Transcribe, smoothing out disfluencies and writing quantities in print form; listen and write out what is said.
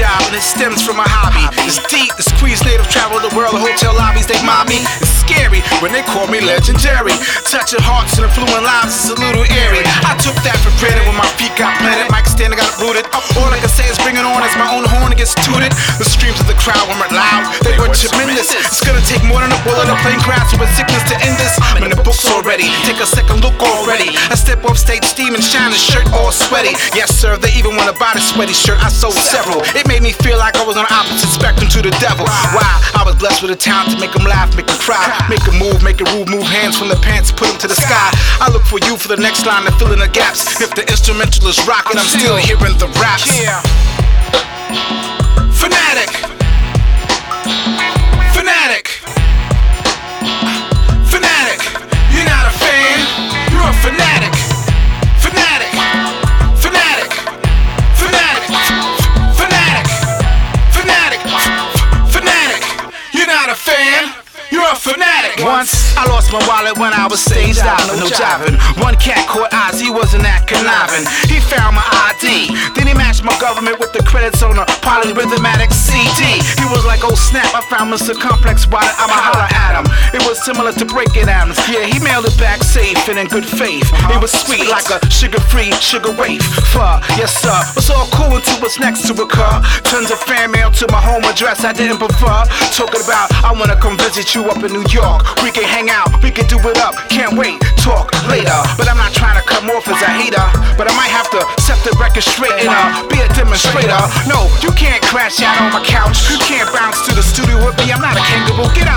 job and it stems from a hobby. It's deep, the squeeze native travel the world, the hotel lobbies, they mob me. It's scary when they call me legendary. Touching hearts and affluent lives is a little eerie. I took that for granted when my feet got planted. Mic stand, I got rooted. All I can say is bring it on as my own horn gets tooted. The screams of the crowd were loud, they were tremendous. It's gonna take more than a bullet, a plane crash with sickness to end this. I'm in the books already, take a second look already. I step off stage, steam and shine, the shirt all sweaty. Yes sir, they even want to buy the sweaty shirt. I sold several. It made me feel like I was on the opposite spectrum to the devil. Wow, I was blessed with a talent to make them laugh, make them cry, make them move, make it rude, move hands from the pants, put them to the sky. I look for you for the next line to fill in the gaps. If the instrumental is rocking, I'm still hearing the raps. Fanatic, fanatic, fanatic. You're not a fan, you're a fanatic. Fanatic, fanatic, fanatic, fanatic, fanatic, fanatic. You're not a fan, you're a fanatic. Once I lost my wallet when I was stage diving, no jiving. One cat caught eyes, he wasn't that conniving. He found my ID, then he matched my government with the credits on a polyrhythmatic CD. He was like, oh snap, I found Mr. Complex, why I'ma holler at him. It was similar to breaking atoms. Yeah, he mailed it back safe and in good faith. It was sweet like a sugar-free sugar waif. Yes sir, it's all cool until what's next to occur. Tons of fan mail to my home address I didn't prefer. Talking about I wanna come visit you up in New York. We can hang out, we can do it up. Can't wait, talk later. But I'm not trying to come off as a hater, but I might have to set the record straight and be a demonstrator. No, you can't crash out on my couch. You can't bounce to the studio with me. I'm not a kangaroo. Get